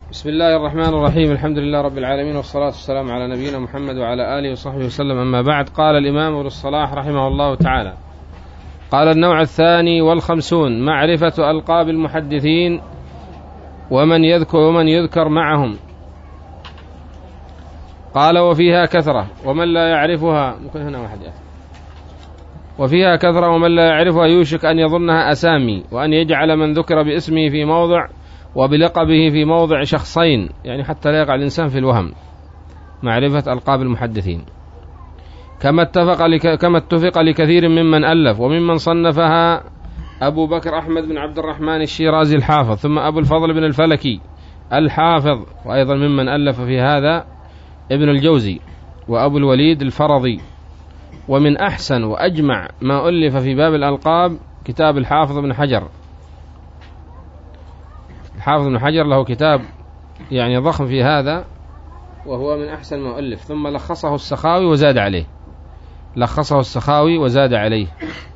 بسم الله الرحمن الرحيم. الحمد لله رب العالمين، والصلاة والسلام على نبينا محمد وعلى آله وصحبه وسلم. أما بعد، قال الإمام ابن الصلاح رحمه الله تعالى: قال: النوع 52 معرفة ألقاب المحدثين ومن يذكر معهم. قال: وفيها كثرة ومن لا يعرفها ومن لا يعرفها يوشك أن يظنها أسامي، وأن يجعل من ذكر باسمه في موضع وبلقبه في موضع شخصين، يعني حتى لا يقع الإنسان في الوهم. معرفة ألقاب المحدثين كما اتفق لكثير ممن ألف وممن صنفها أبو بكر أحمد بن عبد الرحمن الشيرازي الحافظ، ثم أبو الفضل بن الفلكي الحافظ، وأيضا ممن ألف في هذا ابن الجوزي وأبو الوليد الفرضي. ومن أحسن وأجمع ما ألف في باب الألقاب كتاب الحافظ بن حجر. الحافظ بن حجر له كتاب يعني ضخم في هذا، وهو من أحسن ما ألف. ثم لخصه السخاوي وزاد عليه.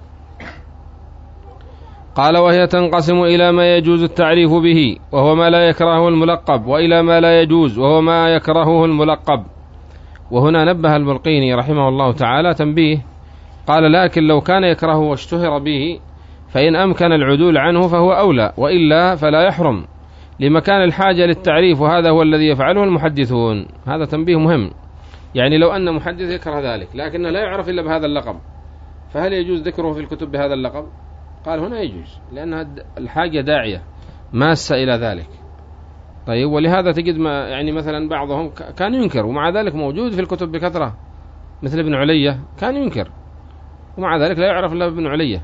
قال: وهي تنقسم إلى ما يجوز التعريف به وهو ما لا يكرهه الملقب، وإلى ما لا يجوز وهو ما يكرهه الملقب. وهنا نبه البلقيني رحمه الله تعالى تنبيه، قال: لكن لو كان يكرهه واشتهر به فإن أمكن العدول عنه فهو أولى، وإلا فلا يحرم لمكان الحاجة للتعريف، وهذا هو الذي يفعله المحدثون. هذا تنبيه مهم. يعني لو أن محدث يكره ذلك لكنه لا يعرف إلا بهذا اللقب، فهل يجوز ذكره في الكتب بهذا اللقب؟ قال: هنا يجوز، لأن الحاجة داعية ماسة إلى ذلك. طيب، ولهذا تجد يعني مثلا بعضهم كان ينكر ومع ذلك موجود في الكتب بكثرة، مثل ابن علية كان ينكر ومع ذلك لا يعرف إلا ابن علية.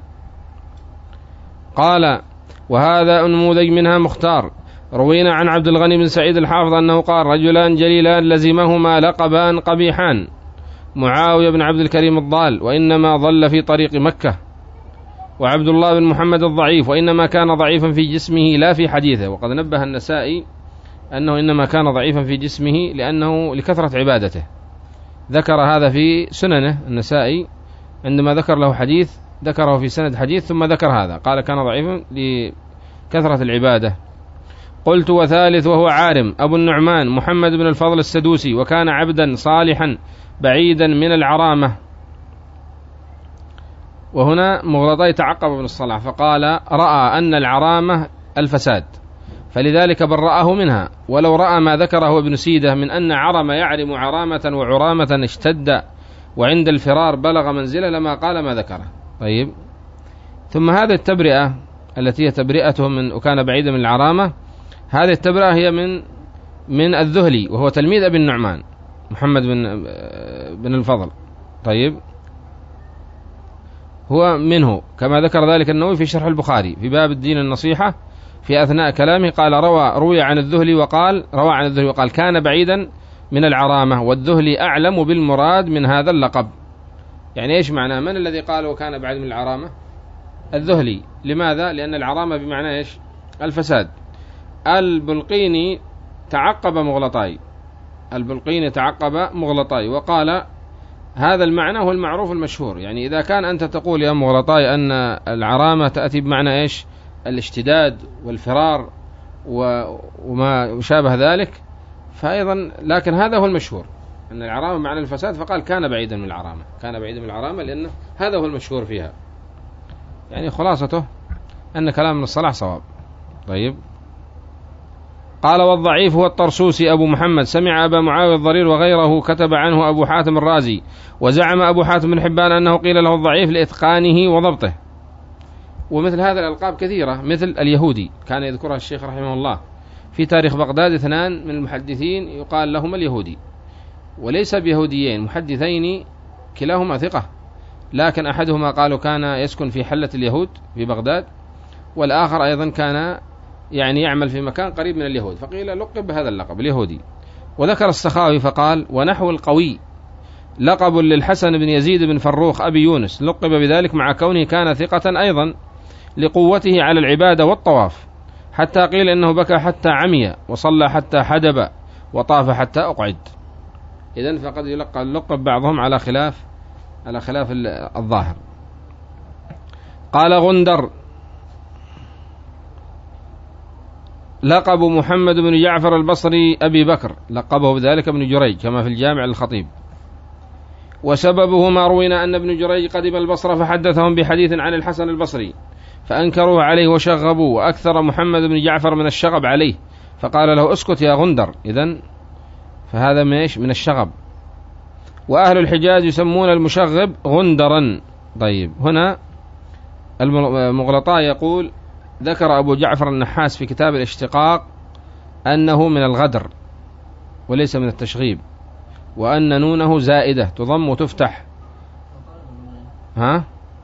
قال: وهذا نموذج منها مختار. روينا عن عبد الغني بن سعيد الحافظ أنه قال: رجلان جليلان لزمهما لقبان قبيحان، معاوية بن عبد الكريم الضال وإنما ضل في طريق مكة، وعبد الله بن محمد الضعيف وإنما كان ضعيفا في جسمه لا في حديثه. وقد نبه النسائي أنه إنما كان ضعيفا في جسمه لأنه لكثرة عبادته، ذكر هذا في سننه النسائي عندما ذكر له حديث، ذكره في سند حديث ثم ذكر هذا، قال كان ضعيفا لكثرة العبادة. قلت: وثالث وهو عارم أبو النعمان محمد بن الفضل السدوسي، وكان عبدا صالحا بعيدا من العرامة. وهنا مغلطي تعقب ابن الصلاح فقال: رأى أن العرامة الفساد فلذلك برأه منها، ولو رأى ما ذكره ابن سيدة من أن عرم يعرم عرامة وعرامة اشتد وعند الفرار بلغ منزله لما قال ما ذكره. طيب، ثم هذه التبرئة التي هي تبرئته من وكان بعيدا من العرامة، هذه التبرئة هي من الذهلي وهو تلميذ أبي النعمان محمد بن الفضل. طيب، هو منه كما ذكر ذلك النووي في شرح البخاري في باب الدين النصيحة في أثناء كلامه، قال: روى عن الذهلي وقال كان بعيدا من العرامة، والذهلي أعلم بالمراد من هذا اللقب. يعني إيش معناه؟ من الذي قال وكان بعيد من العرامة؟ الذهلي. لماذا؟ لأن العرامة بمعنى إيش؟ الفساد. البلقيني تعقب مغلطاي وقال هذا المعنى هو المعروف المشهور. يعني إذا كان أنت تقول يا مغلطاي أن العرامة تأتي بمعنى إيش؟ الاشتداد والفرار وما يشابه ذلك، فأيضا لكن هذا هو المشهور أن العرامة معنى الفساد، فقال كان بعيدا من العرامة لأنه هذا هو المشهور فيها. يعني خلاصته أن كلام ابن الصلاح صواب. طيب، قال: والضعيف هو الطرسوسي أبو محمد، سمع أبا معاوية الضرير وغيره كتب عنه أبو حاتم الرازي، وزعم أبو حاتم بن حبان أنه قيل له الضعيف لإتقانه وضبطه. ومثل هذا الألقاب كثيرة، مثل اليهودي كان يذكرها الشيخ رحمه الله في تاريخ بغداد، 2 من المحدثين يقال لهما اليهودي، وليس بيهوديين، محدثين كلاهما ثقة، لكن أحدهما قالوا كان يسكن في حلة اليهود في بغداد، والآخر أيضا كان يعني يعمل في مكان قريب من اليهود، فقيل لقب بهذا اللقب اليهودي. وذكر السخاوي فقال: ونحو القوي لقب للحسن بن يزيد بن فروخ أبي يونس، لقب بذلك مع كونه كان ثقة أيضا لقوته على العبادة والطواف، حتى قيل إنه بكى حتى عمي، وصلى حتى حدب، وطاف حتى أقعد. إذن فقد يلقب بعضهم على خلاف الظاهر. قال غندر: لقب محمد بن جعفر البصري أبي بكر، لقبه بذلك ابن جريج كما في الجامع الخطيب. وسببه ما روينا أن ابن جريج قدم البصرة فحدثهم بحديث عن الحسن البصري فأنكروه عليه وشغبوه، وأكثر محمد بن جعفر من الشغب عليه فقال له اسكت يا غندر. إذن فهذا من الشغب. وأهل الحجاز يسمون المشغب غندرا. طيب، هنا المغلطاء يقول ذكر أبو جعفر النحاس في كتاب الاشتقاق أنه من الغدر وليس من التشغيب، وأن نونه زائدة تضم وتفتح. ها؟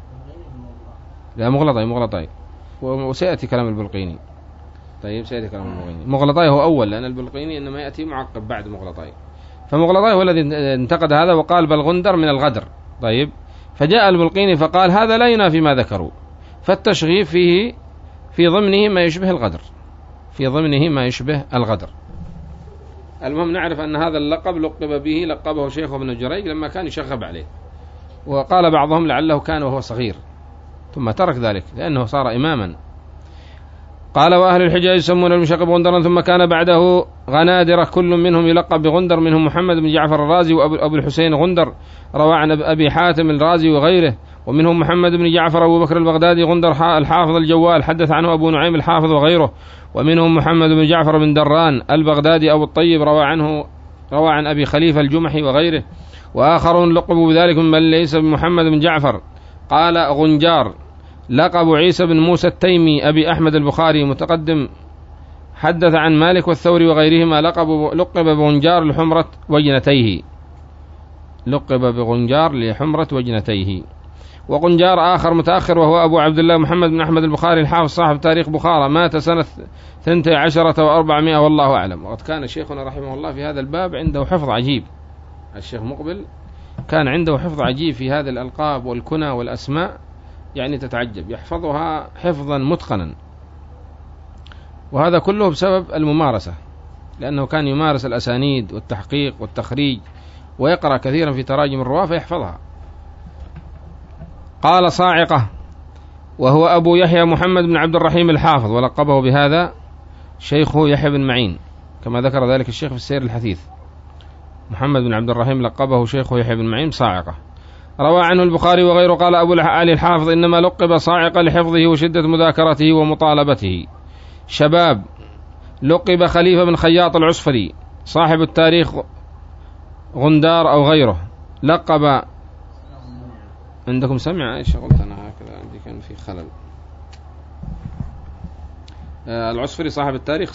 لا، مغلطاي وسيأتي كلام البلقيني. طيب، سيأتي كلام البلقيني. مغلطاي هو أول، لأن البلقيني إنما يأتي معقب بعد مغلطاي. فمغلطاي هو الذي انتقد هذا وقال بل غندر من الغدر. طيب، فجاء البلقيني فقال هذا لا ينافي ما ذكروا، فالتشغيب فيه في ضمنه ما يشبه الغدر، في ضمنه ما يشبه الغدر. المهم نعرف أن هذا اللقب لقب به، لقبه شيخه ابن جريج لما كان يشغب عليه، وقال بعضهم لعله كان وهو صغير ثم ترك ذلك لأنه صار إماما. قال وأهل الحجاز يسمون المشغب غندرا، ثم كان بعده غنادرة كل منهم يلقب بغندر، منهم محمد بن جعفر الرازي وأبو الحسين غندر روى عن أبي حاتم الرازي وغيره، ومنهم محمد بن جعفر أبو بكر البغدادي غندر الحافظ الجوال حدث عنه أبو نعيم الحافظ وغيره، ومنهم محمد بن جعفر بن دران البغدادي أبو الطيب روى عن أبي خليفة الجمحي وغيره، وآخرون لقبوا بذلك من ليس بمحمد بن جعفر. قال غنجار لقب عيسى بن موسى التيمي أبي أحمد البخاري متقدم حدث عن مالك والثوري وغيرهما لقب بغنجار لحمرة وجنتيه، لقب بغنجار لحمرة وجنتيه. وغنجار آخر متأخر وهو أبو عبد الله محمد بن أحمد البخاري الحافظ صاحب تاريخ بخارى، مات سنة 12 و400 والله أعلم. وقد كان شيخنا رحمه الله في هذا الباب عنده حفظ عجيب، الشيخ مقبل كان عنده حفظ عجيب في هذه الألقاب والكنى والأسماء، يعني تتعجب، يحفظها حفظا متقنا، وهذا كله بسبب الممارسة، لأنه كان يمارس الأسانيد والتحقيق والتخريج ويقرأ كثيرا في تراجم الرواة فيحفظها. قال صاعقة وهو أبو يحيى محمد بن عبد الرحيم الحافظ، ولقبه بهذا شيخه يحيى بن معين كما ذكر ذلك الشيخ في السير الحثيث. محمد بن عبد الرحيم لقبه شيخه يحيى بن معين صاعقة. روى عنه البخاري وغيره. قال أبو علي الحافظ إنما لقب صاعقة لحفظه وشدة مذاكرته ومطالبته. شباب لقب خليفة بن خياط العصفري صاحب التاريخ غندار أو غيره، لقب عندكم سمع ايش قلت انا هكذا عندي كان في خلل. العصفري صاحب التاريخ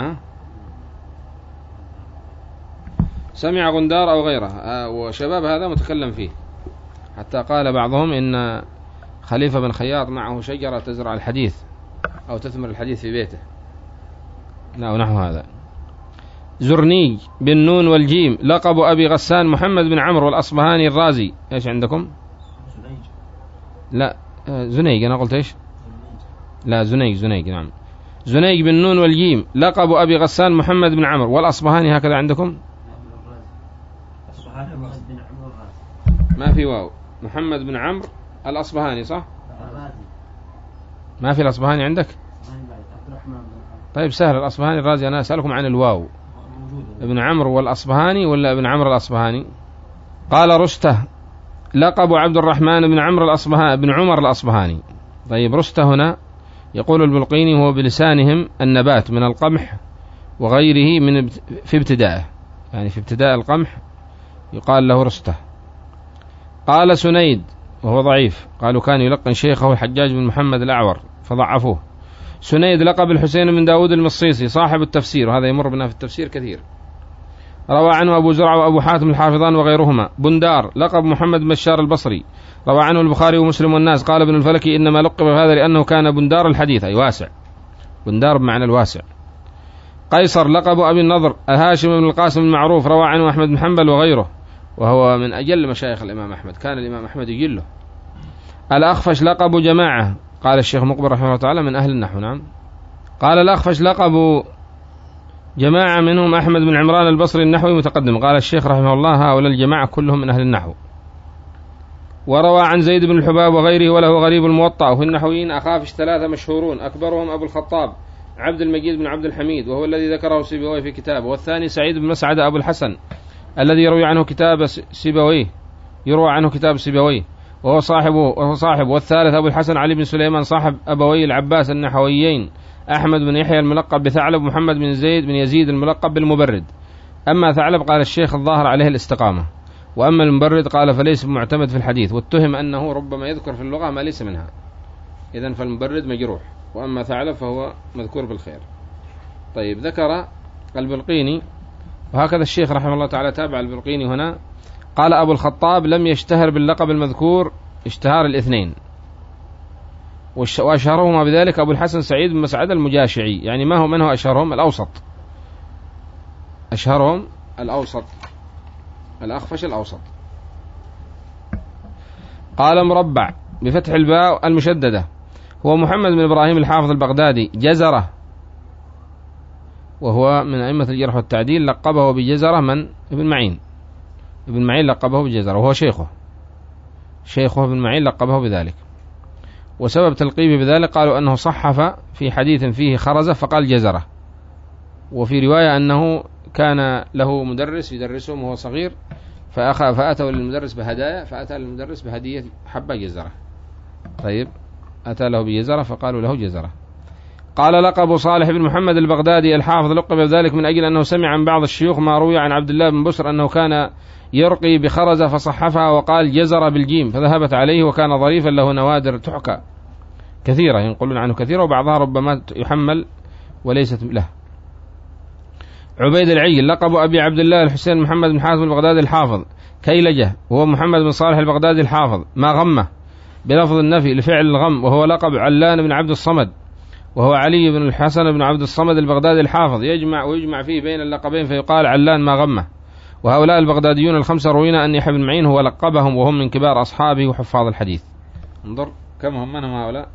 سمع غندار او غيره، وشباب هذا متكلم فيه، حتى قال بعضهم ان خليفة بن خياط معه شجرة تزرع الحديث او تثمر الحديث في بيته، لا نحو هذا. زرنيج بالنون والجيم لقب أبي غسان محمد بن عمرو الأصبهاني الرازي. ايش عندكم؟ لا زنيج، أنا قلت إيش؟ لا زنيج نعم، زنيج بالنون والجيم لقب أبي غسان محمد بن عمرو والأصبهاني، هكذا عندكم؟ ما في واو، محمد بن عمرو الأصبهاني صح؟ ما في الأصبهاني عندك؟ طيب سهل، الأصبهاني الرازي. أنا أسألكم عن الواو، ابن عمرو والأصبهاني ولا ابن عمرو الأصبهاني؟ قال رسته لقب عبد الرحمن بن عمرو الأصبهاني بن عمر الأصبهاني. طيب رسته هنا يقول البلقيني هو بلسانهم النبات من القمح وغيره من في ابتدائه، يعني في ابتداء القمح يقال له رسته. قال سنيد وهو ضعيف، قالوا كان يلقن شيخه الحجاج بن محمد الأعور فضعفوه. سنيد لقب الحسين بن داود المصيصي صاحب التفسير، وهذا يمر بنا في التفسير كثير، روى عنه أبو زرع وأبو حاتم الحافظان وغيرهما. بندار لقب محمد بن بشار البصري، روى عنه البخاري ومسلم والناس. قال ابن الفلكي إنما لقب هذا لأنه كان بندار الحديث، أي واسع، بندار بمعنى الواسع. قيصر لقب أبي النضر الهاشم بن القاسم المعروف، روى عنه أحمد بن حنبل وغيره، وهو من أجل مشايخ الإمام أحمد، كان الإمام أحمد يجله. الأخفش لقب جماعة، قال الشيخ مقبل رحمه الله تعالى من أهل النحو. نعم، قال الأخفش لقب جماعة منهم أحمد بن عمران البصري النحوي متقدم. قال الشيخ رحمه الله هؤلاء الجماعة كلهم من أهل النحو. وروى عن زيد بن الحباب وغيره وله غريب الموطأ، وفي النحويين أخافش 3 مشهورون، أكبرهم أبو الخطاب عبد المجيد بن عبد الحميد وهو الذي ذكره سيبويه في كتابه، والثاني سعيد بن مسعد أبو الحسن الذي يروي عنه كتاب سيبويه وهو صاحبه، والثالث أبو الحسن علي بن سليمان صاحب أبوي العباس النحويين أحمد بن يحيى الملقب بثعلب، محمد بن زيد بن يزيد الملقب بالمبرد. أما ثعلب قال الشيخ الظاهر عليه الاستقامة، وأما المبرد قال فليس معتمد في الحديث، واتهم أنه ربما يذكر في اللغة ما ليس منها، إذن فالمبرد مجروح، وأما ثعلب فهو مذكور بالخير. طيب، ذكر البلقيني، وهكذا الشيخ رحمه الله تعالى تابع البلقيني هنا، قال أبو الخطاب لم يشتهر باللقب المذكور اشتهار الاثنين، وأشهرهما بذلك أبو الحسن سعيد بن مسعد المجاشعي. يعني ما هو من هو أشهرهم؟ الأوسط، الأخفش الأوسط. قال مربع بفتح الباء المشددة، هو محمد بن إبراهيم الحافظ البغدادي جزرة، وهو من أئمة الجرح والتعديل، لقبه بجزرة من؟ ابن معين لقبه بجزرة، وهو شيخه ابن معين لقبه بذلك. وسبب تلقيبه بذلك قالوا أنه صحف في حديث فيه خرزة فقال جزرة، وفي رواية أنه كان له مدرس يدرسهم وهو صغير، فأتوا للمدرس بهدايا، فأتى للمدرس بهدية حبة جزرة. طيب، أتى له بجزرة فقالوا له جزرة. قال لقب صالح بن محمد البغدادي الحافظ لقب بذلك من أجل أنه سمع عن بعض الشيوخ ما روي عن عبد الله بن بسر أنه كان يرقي بخرزة فصحفها وقال جزر بالجيم، فذهبت عليه، وكان ظريفا له نوادر تحكى كثيرة، ينقلون عنه كثيرة، وبعضها ربما يحمل وليست له. عبيد العيل لقب أبي عبد الله الحسين محمد بن حاتم البغدادي الحافظ كيلجة، وهو محمد بن صالح البغدادي الحافظ ما غمه بلفظ النفي لفعل الغم، وهو لقب علان بن عبد الصمد، وهو علي بن الحسن بن عبد الصمد البغدادي الحافظ، ويجمع فيه بين اللقبين فيقال علان ما غمه. وهؤلاء البغداديون الخمسة روينا أن يحيى بن معين هو لقبهم، وهم من كبار أصحابه وحفاظ الحديث. انظر كم هم، من هم هؤلاء؟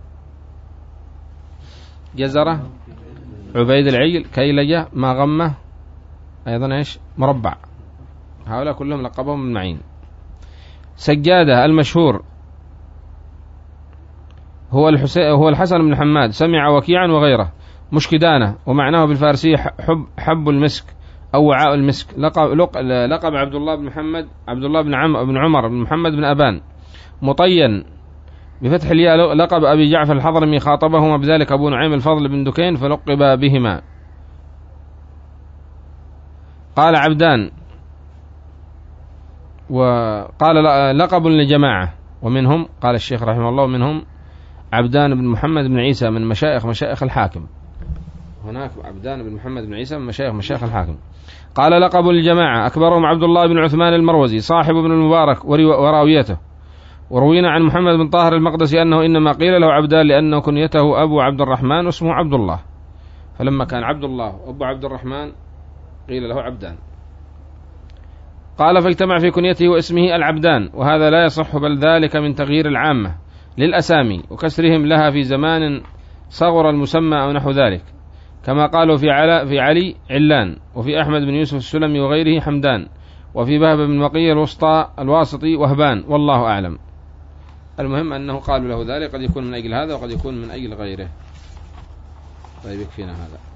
جزرة، عبيد العيل، كيلجة، ما غمه، أيضا مربع، هؤلاء كلهم لقبهم بن معين. سجادة المشهور هو الحسن بن حماد، سمع وكيعا وغيره، مشكدانة، ومعناه بالفارسية حب المسك أو وعاء المسك. لقب عبد الله بن عمر بن محمد بن أبان. مطين بفتح الياء لقب أبي جعفر الحضرمي، خاطبهما بذلك أبو نعيم الفضل بن دكين فلقب بهما. قال عبدان، وقال لقب لجماعة، ومنهم قال الشيخ رحمه الله منهم عبدان بن محمد بن عيسى من مشايخ الحاكم، هناك عبدان بن محمد بن عيسى من مشايخ الحاكم. قال لقب الجماعة أكبرهم عبد الله بن عثمان المروزي صاحب ابن المبارك وراويته. وروينا عن محمد بن طاهر المقدسي أنه إنما قيل له عبدان لأنه كنيته أبو عبد الرحمن واسمه عبد الله، فلما كان عبد الله وأبو عبد الرحمن قيل له عبدان. قال فاجتمع في كنيته واسمه العبدان، وهذا لا يصح، بل ذلك من تغيير العامة للأسامي وكسرهم لها في زمان صغر المسمى أو نحو ذلك، كما قالوا في علي علان، وفي أحمد بن يوسف السلمي وغيره حمدان، وفي بهب بن مقي الواسطي وهبان، والله أعلم. المهم أنه قالوا له ذلك، قد يكون من أجل هذا وقد يكون من أجل غيره. طيب، يكفينا هذا.